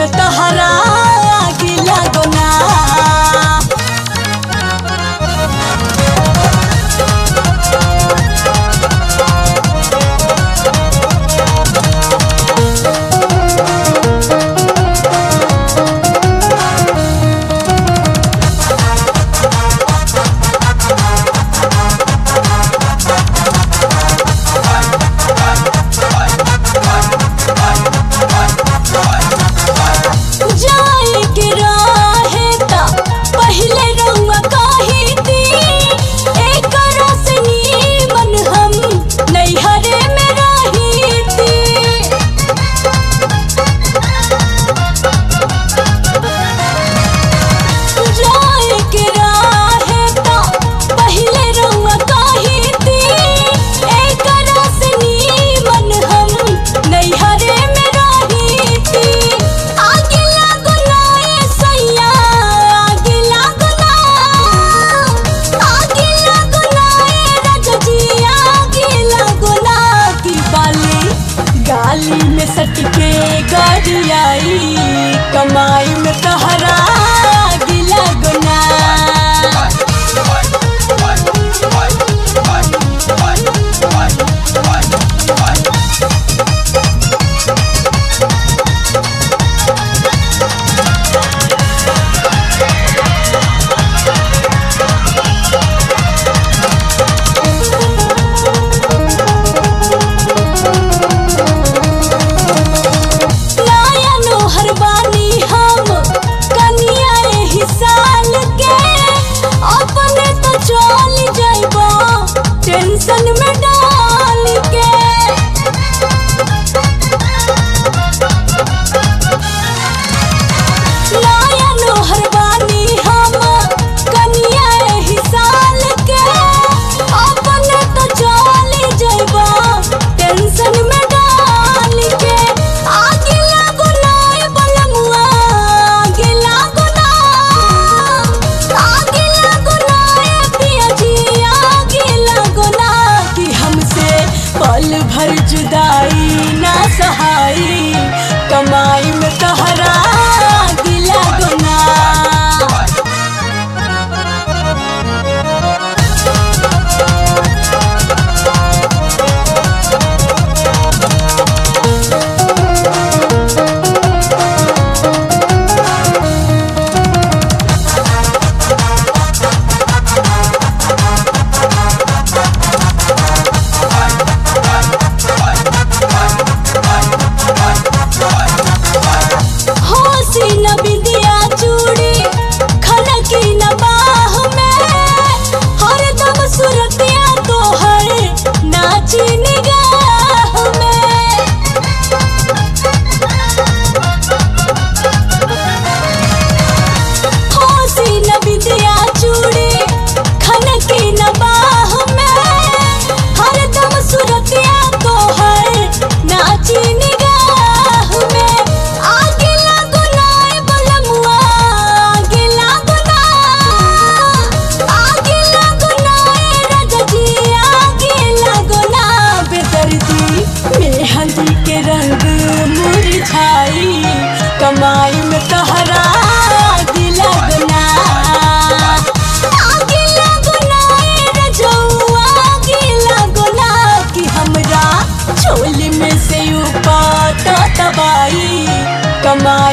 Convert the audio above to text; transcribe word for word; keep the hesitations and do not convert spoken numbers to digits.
में तहरा आगी लागो ना। गाली में सटके गाड़ी आई कमाई में तहरा आगी लागो ना। टेंशन में डाल के लाया नोहर बानी हम कनिया एही साल के अपने तो चली जइबा टेंशन में डाल के। आगे लागो ना बलमुआ आगे लागो ना आगे लागो ना पिया जी आगे लागो ना कि हमसे पल भर जुदाई ना सहाई कमाई में तहरा आगी लागो ना। के रंग मुरझाई कमाई में तहरा आगी लागो ना। आगी लागो ना रजौआ आगी लागो ना कि हमरा झोली में से ऊपर तबाई कमाई